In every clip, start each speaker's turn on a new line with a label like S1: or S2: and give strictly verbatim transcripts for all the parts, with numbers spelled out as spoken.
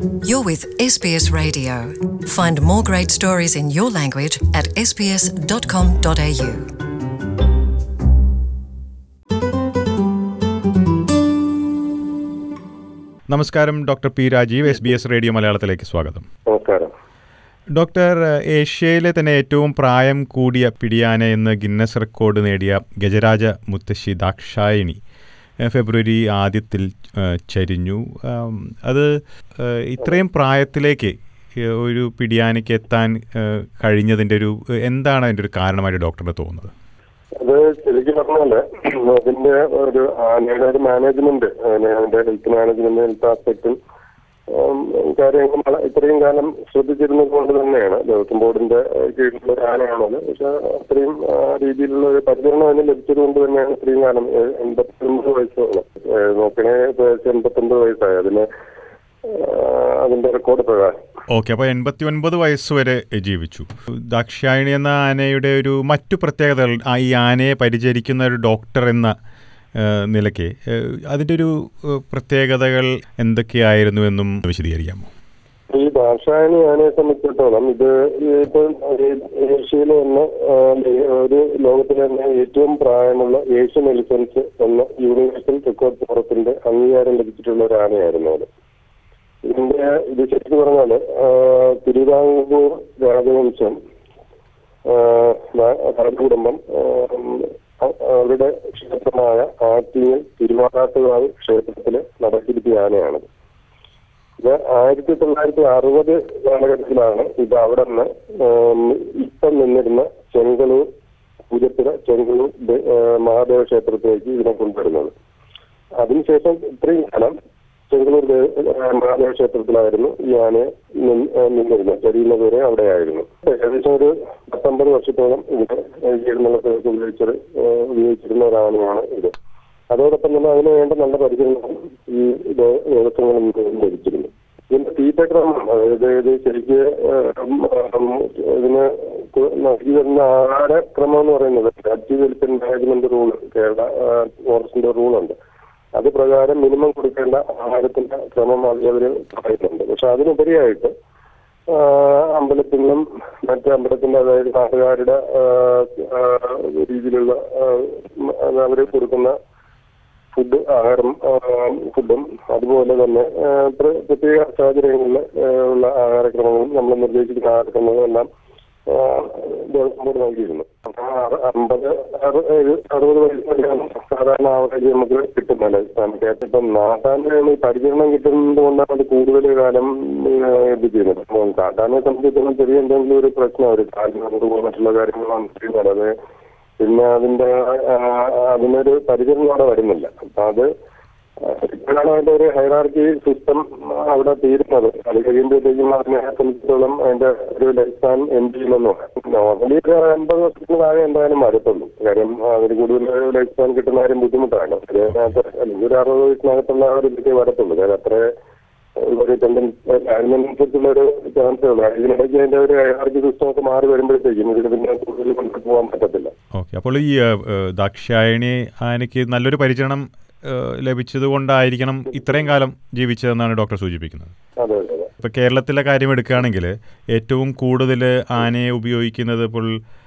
S1: You're with S B S Radio. Find more great stories in your language at s b s dot com dot a u.
S2: നമസ്കാരം, doctor P Rajeev, S B S radio മലയാളത്തിലേക്ക് സ്വാഗതം.
S3: നമസ്കാരം
S2: doctor, ഏഷ്യയിലെ തന്നെ ഏറ്റവും പ്രായം കൂടിയ പിടിയാന എന്ന് ഗിന്നസ് റെക്കോർഡ് നേടിയ ഗജരാജ മുത്തശ്ശി ദാക്ഷായണി ഫെബ്രുവരി ആദ്യത്തിൽ ചരിഞ്ഞു. അത് ഇത്രയും പ്രായത്തിലേക്ക് ഒരു പിടിയാനയ്ക്ക് എത്താൻ കഴിഞ്ഞതിൻ്റെ ഒരു എന്താണ് അതിൻ്റെ ഒരു കാരണമായിട്ട് ഡോക്ടറിന് തോന്നുന്നത്?
S3: അത് ശരിക്കും പറഞ്ഞാല് അതിന്റെ ഒരു ആനയുടെ ഒരു മാനേജ്മെന്റ്, അതിന്റെ ഹെൽത്ത് മാനേജ്മെന്റ്, ഹെൽത്ത് ആസ്പെക്റ്റും കാര്യങ്ങൾ ഇത്രയും കാലം ശ്രദ്ധിച്ചിരുന്നത് കൊണ്ട് തന്നെയാണ്. ദേവസ്വം ബോർഡിന്റെ കീഴിലുള്ള ഒരു ആനയാണത്. പക്ഷെ അത്രയും രീതിയിലുള്ള ഒരു പരിചരണം അതിന് ലഭിച്ചത് കൊണ്ട് തന്നെയാണ് ഇത്രയും കാലം എൺപത്തൊൻപത് വയസ്സോളം നോക്കണേ എൺപത്തൊൻപത് വയസ്സായി അതിന് അതിന്റെ റെക്കോർഡ് പ്രകാരം.
S2: ഓക്കെ, അപ്പോൾ എൺപത്തി ഒൻപത് വയസ്സ് വരെ ജീവിച്ചു. ദാക്ഷായണി എന്ന ആനയുടെ ഒരു മറ്റു പ്രത്യേകതകൾ, ഈ ആനയെ പരിചരിക്കുന്ന ഒരു ഡോക്ടർ എന്ന നിലയ്ക്ക് അതിൻ്റെ ഒരു പ്രത്യേകതകൾ എന്തൊക്കെയായിരുന്നു എന്നും വിശദീകരിക്കാമോ?
S3: ഈ ദാക്ഷായണി ആനയെ സംബന്ധിച്ചിടത്തോളം ഇത് ഇപ്പോൾ ഏഷ്യയിലെ തന്നെ ഒരു ലോകത്തിലെ തന്നെ ഏറ്റവും പ്രായമുള്ള ഏഷ്യൻ എലിഫൻസ് എന്ന യൂണിവേഴ്സൽ റെക്കോർഡ് ഫോറത്തിന്റെ അംഗീകാരം ലഭിച്ചിട്ടുള്ള ഒരു ആനയായിരുന്നു അത്. ഇതിന്റെ ഇത് ശരിക്കും പറഞ്ഞാല് തിരുവിതാംകൂർ രാജവംശം രാജകുടുംബം അവരുടെ ക്ഷേത്രമായ ആറ്റിങ്ങൽ തിരുവാറാട്ടുകാവ് ക്ഷേത്രത്തില് നടത്തിയിരിക്കുന്ന ആനയാണത്. ഇത് ആയിരത്തി തൊള്ളായിരത്തി അറുപത് കാലഘട്ടത്തിലാണ് ഇത് അവിടെ നിന്ന് ഇപ്പം നിന്നിരുന്ന ചെങ്കളൂർ പൂജപ്പുര ചെങ്കളൂർ മഹാദേവ ക്ഷേത്രത്തിലേക്ക് ഇതിനെ കൊണ്ടുവരുന്നത്. അതിനുശേഷം ഇത്രയും കാലം ചെങ്കളൂർ മഹാദേവ ക്ഷേത്രത്തിലായിരുന്നു ഈ ആനയെ നിന്നിരുന്നത്. ചരിയുന്നത് വരെ അവിടെയായിരുന്നു. ഏകദേശം ഒരു പത്തൊമ്പത് വർഷത്തോളം ഇവിടെ എഴുന്നള്ളത്ത് ഉപയോഗിച്ചത് ഉപയോഗിച്ചിരുന്ന ഒരു ആനയാണ് ഇത്. അതോടൊപ്പം തന്നെ അതിന് വേണ്ട നല്ല പരിചരണവും ഈ ദേവസ്വങ്ങളിൽ നിന്ന് ലഭിച്ചിരുന്നു. ഇതിന്റെ തീറ്റക്രമം, അതായത് ഇത് ശരിക്ക് ഇതിന് നൽകി വരുന്ന ആഹാരക്രമം എന്ന് പറയുന്നത് active welfare management rule, Kerala ഫോറസ്റ്റിന്റെ റൂളുണ്ട്. അത് പ്രകാരം മിനിമം കൊടുക്കേണ്ട ആഹാരത്തിന്റെ ക്രമം അവർ പറയുന്നുണ്ട്. പക്ഷെ അതിനുപരിയായിട്ട് അമ്പലത്തിലും മറ്റ് അമ്പലത്തിന്റെ അതായത് നാട്ടുകാരുടെ രീതിയിലുള്ള അവർ കൊടുക്കുന്ന ഫുഡ് ആഹാരം ഫുഡും അതുപോലെ തന്നെ പ്രത്യേക സാഹചര്യങ്ങളിൽ ഉള്ള ആഹാരക്രമങ്ങളും നമ്മൾ നിർദ്ദേശിക്കുന്ന ആഹാരക്രമങ്ങളും എല്ലാം ദേവസ്വം ബോർഡ് നൽകിയിരുന്നു. അമ്പത് അറുപത് വയസ്സ് വരെയാണ് സാധാരണ ആവറേജ് നമുക്ക് കിട്ടുന്നത്. നമുക്ക് ഇപ്പം നാട്ടാൻ്റെ ഈ പരിചരണം കിട്ടുന്നത് കൊണ്ടാണ് അത് കൂടുതൽ കാലം ഇത് ചെയ്യുന്നത്. കാട്ടാനെ സംബന്ധിച്ചിടത്തോളം ചെറിയ എന്തെങ്കിലും ഒരു പ്രശ്നം ഒരു കാലിന് മറ്റുള്ള കാര്യങ്ങളാണ് ചെയ്യുന്നത്. അത് പിന്നെ അതിന്റെ അതിനൊരു പരിചരണം അവിടെ വരുന്നില്ല. അപ്പൊ അത് ഇപ്പോഴാണ് അതിന്റെ ഒരു ഹൈറാർക്കി സിസ്റ്റം അവിടെ തീരുന്നത്. അത് കഴിയുമ്പോഴത്തേക്കും അതിനെ സംബന്ധിച്ചിടത്തോളം അതിന്റെ ഒരു ലൈഫ് സ്പാൻ എൻഡ് ചെയ്യുമെന്ന് പറയാം. നോർമലി ഒരു അൻപത് വർഷത്തിന് താഴെ എന്തായാലും വരത്തുള്ളൂ. കാര്യം അതിന് കൂടുതൽ ലൈഫ് സ്പാൻ കിട്ടുന്ന കാര്യം ബുദ്ധിമുട്ടാണ്. അതിനകത്ത് അല്ലെങ്കിൽ ഒരു അറുപത് വയസ്സിനകത്തുള്ള ഒരു ഇതൊക്കെ വരത്തുള്ളൂ. കാര്യം അത്ര ഒരു ടെൻഡൻസി അതിനനുസരിച്ചുള്ള ഒരു ചാൻസേ ഉള്ളൂ. ഇതിനിടയ്ക്ക് അതിന്റെ ഒരു ഹൈറാർക്കി സിസ്റ്റം ഒക്കെ മാറി വരുമ്പോഴത്തേക്കും ഇതിന് പിന്നെ കൂടുതൽ കൊണ്ടുപോകാൻ പറ്റത്തില്ല. ഓക്കെ,
S2: അപ്പോൾ ഈ ദാക്ഷായണി ആനയ്ക്ക് നല്ലൊരു പരിചരണം ലഭിച്ചത് കൊണ്ടായിരിക്കണം ഇത്രയും കാലം ജീവിച്ചതെന്നാണ് ഡോക്ടർ സൂചിപ്പിക്കുന്നത്. ഇപ്പോൾ കേരളത്തിലെ കാര്യം എടുക്കുകയാണെങ്കിൽ ഏറ്റവും കൂടുതൽ ആനയെ ഉപയോഗിക്കുന്നത് ഇപ്പോൾ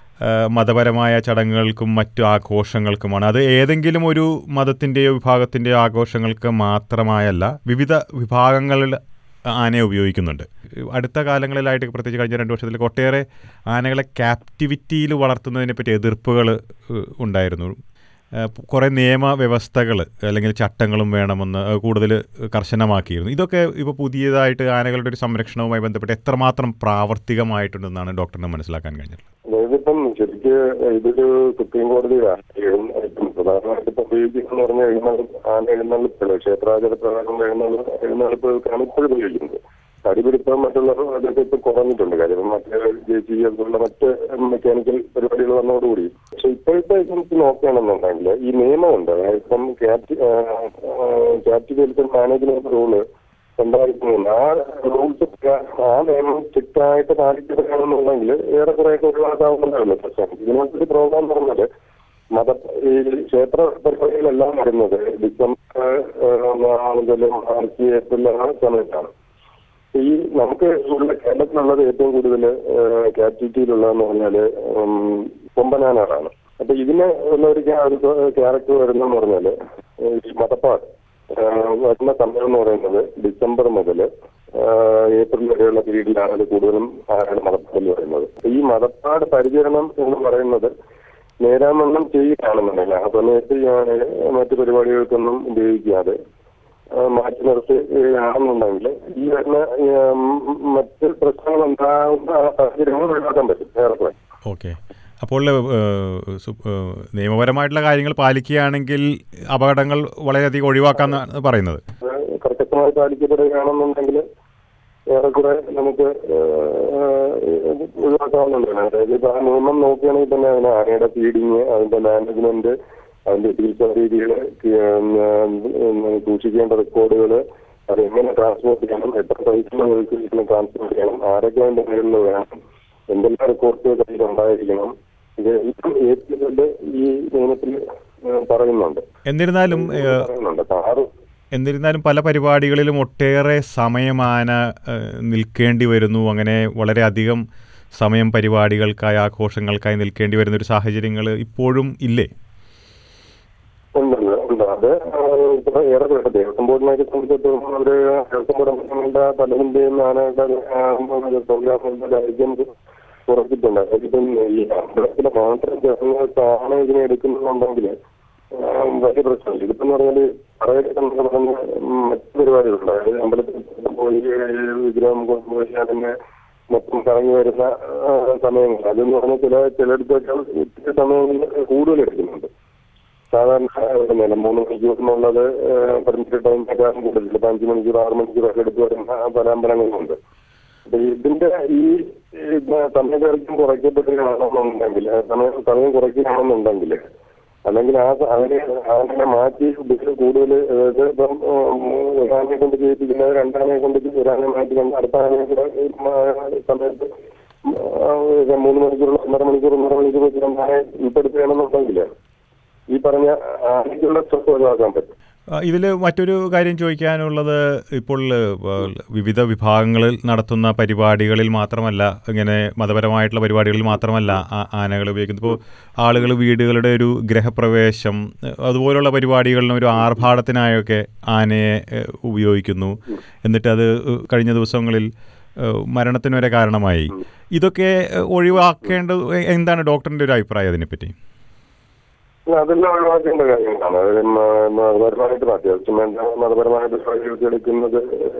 S2: മതപരമായ ചടങ്ങുകൾക്കും മറ്റു ആഘോഷങ്ങൾക്കുമാണ്. അത് ഏതെങ്കിലും ഒരു മതത്തിൻ്റെയോ വിഭാഗത്തിൻ്റെയോ ആഘോഷങ്ങൾക്ക് മാത്രമായല്ല, വിവിധ വിഭാഗങ്ങളിൽ ആനയെ ഉപയോഗിക്കുന്നുണ്ട്. അടുത്ത കാലങ്ങളിലായിട്ട് പ്രത്യേകിച്ച് കഴിഞ്ഞ രണ്ട് വർഷത്തിൽ ഒട്ടേറെ ആനകളെ ക്യാപ്റ്റിവിറ്റിയിൽ വളർത്തുന്നതിനെപ്പറ്റി എതിർപ്പുകൾ ഉണ്ടായിരുന്നു. കുറേ നിയമവ്യവസ്ഥകൾ അല്ലെങ്കിൽ ചട്ടങ്ങളും വേണമെന്ന് കൂടുതൽ കർശനമാക്കിയിരുന്നു. ഇതൊക്കെ ഇപ്പോൾ പുതിയതായിട്ട് ആനകളുടെ ഒരു സംരക്ഷണവുമായി ബന്ധപ്പെട്ട് എത്രമാത്രം പ്രാവർത്തികമായിട്ടുണ്ടെന്നാണ് ഡോക്ടറിന് മനസ്സിലാക്കാൻ കഴിഞ്ഞത്?
S3: അതായതിപ്പം ശരിക്ക് ഇതൊരു സുപ്രീം കോടതി പ്രധാനമായിട്ട് ഇപ്പം ഉപയോഗിക്കുന്നതെന്ന് പറഞ്ഞാൽ എഴുന്നള്ളിപ്പ് ആന എഴുന്നള്ളിപ്പുകൾ ക്ഷേത്രാചാര പ്രകാരം എഴുന്നള്ളി എഴുന്നള്ളിപ്പുകൾക്കാണ് ഇപ്പോഴും ഉപയോഗിക്കുന്നത്. തടിപിടുത്തം മറ്റുള്ള അതൊക്കെ ഇപ്പം കുറഞ്ഞിട്ടുണ്ട്. കാര്യം മറ്റേ ജെ സി ബി അതുപോലുള്ള മറ്റ് മെക്കാനിക്കൽ പരിപാടികൾ വന്നതോടുകൂടി. പക്ഷെ ഇപ്പോഴത്തെ നമുക്ക് നോക്കുകയാണെന്നുണ്ടെങ്കിൽ ഈ നിയമമുണ്ട്. അതായത് ഇപ്പം captive captive welfare management rule രണ്ടായിരത്തി മൂന്ന് ആ റൂൾസ് ആ നിയമം സ്ട്രിക്റ്റ് ആയിട്ട് പാലിക്കപ്പെടുകയാണെന്നുണ്ടെങ്കിൽ ഏറെക്കുറെയൊക്കെ ഒഴിവാക്കാവുന്നതാണല്ലോ പ്രശ്നം. ഇതിനകത്തൊരു പ്രോബ്ലം എന്ന് പറഞ്ഞാൽ മത ഈ ക്ഷേത്ര പരിപാടികളെല്ലാം വരുന്നത് ഡിസംബർ മുതൽ മാർച്ച് ഏപ്രിൽ ആ സമയത്താണ്. ഈ നമുക്ക് ഉള്ള കേരളത്തിലുള്ളത് ഏറ്റവും കൂടുതൽ ക്യാപ്റ്റിവിറ്റിയിലുള്ളതെന്ന് പറഞ്ഞാല് കൊമ്പനാനാറാണ്. അപ്പൊ ഇതിന് ഉള്ള ഒരു ക്യാരക്ടർ വരുന്നതെന്ന് പറഞ്ഞാല് ഈ മതപ്പാട് വരുന്ന സമയം എന്ന് പറയുന്നത് ഡിസംബർ മുതൽ ഏപ്രിൽ വരെയുള്ള പീരീഡിലാണ് അത് കൂടുതലും ആരാണ് മതപ്പാടിൽ വരുന്നത്. ഈ മതപ്പാട് പരിചരണം എന്ന് പറയുന്നത് നേരാമണ്ണം ചെയ്യുകയാണെന്നുണ്ടെങ്കിൽ ആ സമയത്ത് ഞാൻ മറ്റു പരിപാടികൾക്കൊന്നും ഉപയോഗിക്കാതെ മാറ്റി നിർത്തുകയാണെന്നുണ്ടെങ്കിൽ ഈ വരുന്ന മറ്റ് പ്രശ്നങ്ങൾ ഉണ്ടാകുന്ന സാഹചര്യങ്ങൾ ഒഴിവാക്കാൻ പറ്റും ഏറെക്കുറെ.
S2: ഓക്കെ. അപ്പോൾ നിയമപരമായിട്ടുള്ള കാര്യങ്ങൾ പാലിക്കുകയാണെങ്കിൽ അപകടങ്ങൾ വളരെയധികം ഒഴിവാക്കാന്നാണ് പറയുന്നത്.
S3: കർക്കശമായി പാലിക്കപ്പെടുകയാണെന്നുണ്ടെങ്കിൽ ഏറെക്കുറെ നമുക്ക് ഒഴിവാക്കാവുന്നതാണ്. അതായത് ഇപ്പൊ ആ നിയമം നോക്കുകയാണെങ്കിൽ തന്നെ അതിന് ആനയുടെ ഫീഡിങ്, അതിന്റെ മാനേജ്മെന്റ്, അതിന്റെ ചികിത്സാ രീതികൾ, സൂക്ഷിക്കേണ്ട റെക്കോർഡുകൾ, അത് എങ്ങനെ ട്രാൻസ്പോർട്ട് ചെയ്യണം, എത്ര സൈസിലുള്ള വെഹിക്കിൾസിന് ട്രാൻസ്പോർട്ട് ചെയ്യണം, ആരൊക്കെ അതിന്റെ പേരിൽ വേണം, എന്തെല്ലാം റെക്കോർഡ്സ് കയ്യിൽ ഉണ്ടായിരിക്കണം, ഇത് ഇപ്പം ഏറ്റവും ഈ നിയമത്തിൽ പറയുന്നുണ്ട്.
S2: എന്നിരുന്നാലും
S3: പറയുന്നുണ്ട് കാറ്
S2: എന്നിരുന്നാലും പല പരിപാടികളിലും ഒട്ടേറെ സമയം ആന നിൽക്കേണ്ടി വരുന്നു. അങ്ങനെ വളരെയധികം സമയം പരിപാടികൾക്കായി, ആഘോഷങ്ങൾക്കായി നിൽക്കേണ്ടി വരുന്ന ഒരു സാഹചര്യങ്ങൾ ഇപ്പോഴും ഇല്ലേ?
S3: ഉണ്ടല്ലോ ഉണ്ട്. അത് ഇപ്പൊ ഏറെ പേരുടെ ദേവസ്വം ബോർഡിനൊക്കെ സംബന്ധിച്ചിടത്തോളം അവര് ദേവസ്വം ബോർഡ് അംഗങ്ങളുടെ പലതിന്റെയും ആനകളുടെ പ്രോഗ്രാമുകളുടെ ദൈർഘ്യം കുറച്ചിട്ടുണ്ട്. അതായത് ഇപ്പം ഈ അമ്പലത്തിലെ മാത്രം ജനങ്ങൾക്കാണ് ഇതിനെ എടുക്കുന്നുണ്ടെങ്കിൽ വലിയ പ്രശ്നമില്ല. ഇതിപ്പം എന്ന് പറഞ്ഞാല് പറയൊക്കെ പറഞ്ഞ മറ്റു പരിപാടികളുണ്ട്. അതായത് അമ്പലത്തിൽ പോയി വിഗ്രഹം കൊണ്ടുപോയി അതിനെ മൊത്തം കറങ്ങി വരുന്ന സമയങ്ങൾ അതെന്ന് പറഞ്ഞാൽ ചില ചിലയിടത്തൊക്കെ ഇത്തിരി സമയങ്ങളിൽ കൂടുതൽ എടുക്കുന്നുണ്ട്. സാധാരണ മൂന്ന് മണിക്കൂറിനുള്ളത് പെർമിറ്റ് ടൈം പ്രകാരം കൂടുതൽ ഇപ്പം അഞ്ച് മണിക്കൂർ ആറ് മണിക്കൂറൊക്കെ എടുത്ത് വരുന്ന പല അമ്പലങ്ങളുമുണ്ട്. അപ്പൊ ഇതിന്റെ ഈ സമയദൈർഘ്യം കുറയ്ക്കപ്പെടുകയാണെന്നുണ്ടെങ്കിൽ സമയം സമയം കുറയ്ക്കുകയാണെന്നുണ്ടെങ്കിൽ അല്ലെങ്കിൽ ആ അതിനെ അതിനെ മാറ്റി കൂടുതൽ അതായത് ഇപ്പം ഒരാനെ കൊണ്ട് ചെയ്യിപ്പിക്കുന്നത് രണ്ടാനെ കൊണ്ട് ഒരാനെ മാറ്റി കൊണ്ട് അടുത്ത ആനയെ കൂടെ സമയത്ത് മൂന്ന് മണിക്കൂർ ഒന്നര മണിക്കൂർ ഒന്നര മണിക്കൂർ വെച്ച് രണ്ടാനെ ഉൾപ്പെടുത്തുകയാണെന്നുണ്ടെങ്കിൽ ഈ പറഞ്ഞ ആനയ്ക്കുള്ള സ്ട്രെസ് ഒഴിവാക്കാൻ പറ്റും.
S2: ഇതിൽ മറ്റൊരു കാര്യം ചോദിക്കാനുള്ളത്, ഇപ്പോൾ വിവിധ വിഭാഗങ്ങളിൽ നടത്തുന്ന പരിപാടികളിൽ മാത്രമല്ല, ഇങ്ങനെ മതപരമായിട്ടുള്ള പരിപാടികളിൽ മാത്രമല്ല ആനകൾ ഉപയോഗിക്കുന്നത്. ഇപ്പോൾ ആളുകൾ വീടുകളുടെ ഒരു ഗൃഹപ്രവേശം അതുപോലുള്ള പരിപാടികളിലും ഒരു ആർഭാടത്തിനായൊക്കെ ആനയെ ഉപയോഗിക്കുന്നു. എന്നിട്ട് അത് കഴിഞ്ഞ ദിവസങ്ങളിൽ മരണത്തിന് വരെ കാരണമായി. ഇതൊക്കെ ഒഴിവാക്കേണ്ടത് എന്താണ് ഡോക്ടറിൻ്റെ ഒരു അഭിപ്രായം അതിനെപ്പറ്റി?
S3: അതെല്ലാം ഒഴിവാക്കേണ്ട കാര്യങ്ങളാണ്. അതായത് മതപരമായിട്ട് അത്യാവശ്യം വേണ്ട മതപരമായിട്ട് എടുക്കുന്നത്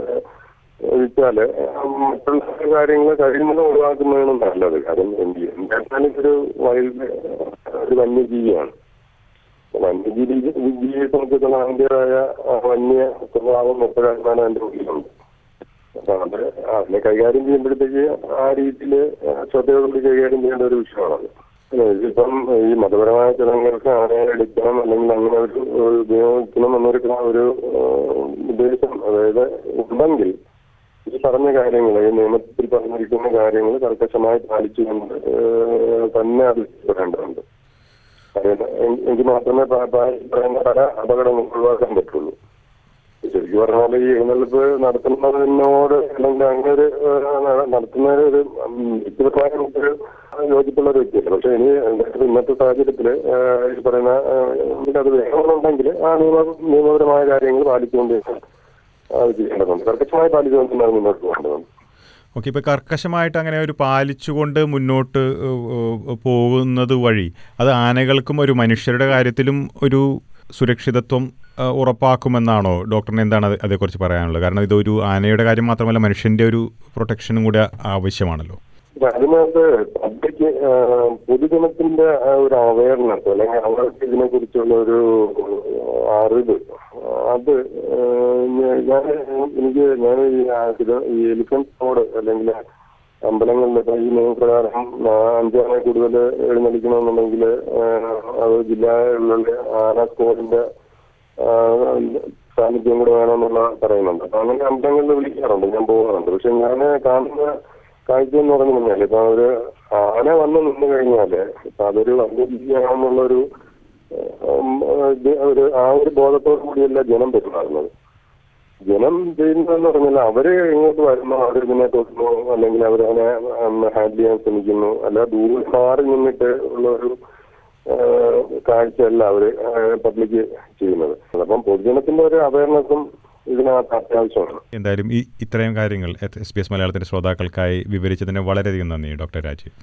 S3: ഒഴിച്ചാല് മറ്റുള്ള കാര്യങ്ങൾ കഴിയുന്നത് ഒഴിവാക്കുന്നതാണ് നല്ലത്. കാരണം എന്തായാലും ഇതൊരു വൈൽഡ് ഒരു വന്യജീവിയാണ്. വന്യജീവി ജീവിയെ സംബന്ധിച്ചുള്ള അതിൻ്റെതായ വന്യ സ്വഭാവം എപ്പോഴാണ് അതിന്റെ ഉള്ളിലുണ്ട്. അപ്പൊ അത് അതിനെ കൈകാര്യം ചെയ്യുമ്പോഴത്തേക്ക് ആ രീതിയിൽ ശ്രദ്ധയോടുകൂടി കൈകാര്യം ചെയ്യേണ്ട ഒരു വിഷയമാണത്. ഇപ്പം ഈ മതപരമായ ചടങ്ങുകൾക്ക് ആനയെ എടുക്കണം അല്ലെങ്കിൽ അങ്ങനെ ഒരു ഉപയോഗിക്കണം എന്നൊരു ഒരു ഉദ്ദേശം അതായത് ഉണ്ടെങ്കിൽ ഈ പറഞ്ഞ കാര്യങ്ങൾ ഈ നിയമത്തിൽ പറഞ്ഞിരിക്കുന്ന കാര്യങ്ങൾ കർക്കശമായി പാലിച്ചുകൊണ്ട് തന്നെ അഭിപ്രായപ്പെടേണ്ടതുണ്ട്. അതായത് എങ്കിൽ മാത്രമേ പറയുന്ന പല അപകടങ്ങൾ ഒഴിവാക്കാൻ പറ്റുള്ളൂ. ശരിക്കും പറഞ്ഞാൽ ഈ എഴുന്നള്ളിപ്പ് നടത്തുന്നതിനോട് അല്ലെങ്കിൽ അങ്ങനെ ഒരു നടത്തുന്നതിന് ഒരു വ്യക്തിപരമായ ഒരു യോജിപ്പുള്ള ഒരു വ്യക്തിയല്ല. പക്ഷെ ഇനി ഇന്നത്തെ സാഹചര്യത്തിൽ ഈ പറയുന്ന അത് വേണമെന്നുണ്ടെങ്കിൽ ആ നിയമ നിയമപരമായ കാര്യങ്ങൾ പാലിച്ചുകൊണ്ട് അത് ചെയ്യേണ്ടതുണ്ട്. കർക്കശമായി പാലിച്ചുകൊണ്ട് തന്നെയാണ് മുന്നോട്ട് പോകേണ്ടതുണ്ട്.
S2: ഓക്കെ. ഇപ്പോൾ കർക്കശമായിട്ട് അങ്ങനെ ഒരു പാലിച്ചുകൊണ്ട് മുന്നോട്ട് പോകുന്നത് വഴി അത് ആനകൾക്കും ഒരു മനുഷ്യരുടെ കാര്യത്തിലും ഒരു സുരക്ഷിതത്വം ഉറപ്പാക്കുമെന്നാണോ ഡോക്ടറിന് എന്താണ് അതേക്കുറിച്ച് പറയാനുള്ളത്? കാരണം ഇതൊരു ആനയുടെ കാര്യം മാത്രമല്ല, മനുഷ്യന്റെ ഒരു പ്രൊട്ടക്ഷനും കൂടി ആവശ്യമാണല്ലോ.
S3: അതിനകത്ത് പബ്ലിക് പൊതുജനത്തിന്റെ ഒരു അവയർനെസ് അല്ലെങ്കിൽ അവർക്ക് ഇതിനെ കുറിച്ചുള്ള ഒരു അറിവ് അത് ഞാൻ എനിക്ക് ഞാൻ ഈ എലിഫന്റ് റോഡ് അല്ലെങ്കിൽ അമ്പലങ്ങളിലൊക്കെ ഈ നിയമപ്രകാരം അഞ്ചാനെ കൂടുതൽ എഴുന്നള്ളിക്കണമെന്നുണ്ടെങ്കിൽ അത് ജില്ലകളിലുള്ള ആന സ്കോഡിന്റെ സാന്നിധ്യം കൂടെ വേണമെന്നുള്ള പറയുന്നുണ്ട്. അപ്പൊ അങ്ങനെ അമ്പലങ്ങളിൽ വിളിക്കാറുണ്ട്, ഞാൻ പോകാറുണ്ട്. പക്ഷെ ഞാൻ കാണുന്ന കാഴ്ച എന്ന് പറഞ്ഞു കഴിഞ്ഞാൽ ഇപ്പൊ ഒരു ആന വന്ന് നിന്ന് കഴിഞ്ഞാല് ഇപ്പൊ അതൊരു വന്യജീവിയാണെന്നുള്ളൊരു ഒരു ആ ഒരു ബോധത്തോടു കൂടിയല്ല ജനം പെരുമാറുന്നത്. ജനം ചെയ്യുന്നതെന്ന് പറഞ്ഞാൽ അവര് ഇങ്ങോട്ട് വരുന്നു, അവർ ഇതിനെ തൊട്ടുന്നു, അല്ലെങ്കിൽ അവരതിനെ ഹാൻഡിൽ ചെയ്യാൻ ശ്രമിക്കുന്നു. അല്ല ദൂരെ മാറി നിന്നിട്ട് ഉള്ള ഒരു കാഴ്ചയല്ല അവര് പബ്ലിക് ചെയ്യുന്നത്. അപ്പം പൊതുജനത്തിന്റെ ഒരു അവയർനെസ്സും ഇതിനകത്ത് അത്യാവശ്യമാണ്.
S2: എന്തായാലും ഈ ഇത്രയും കാര്യങ്ങൾ എസ് ബി എസ് മലയാളത്തിന്റെ ശ്രോതാക്കൾക്കായി വിവരിച്ചതിന് വളരെയധികം നന്ദി doctor Rajeev.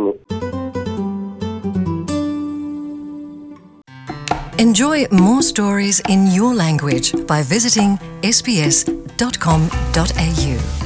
S1: Enjoy more stories in your language by visiting s b s dot com dot a u.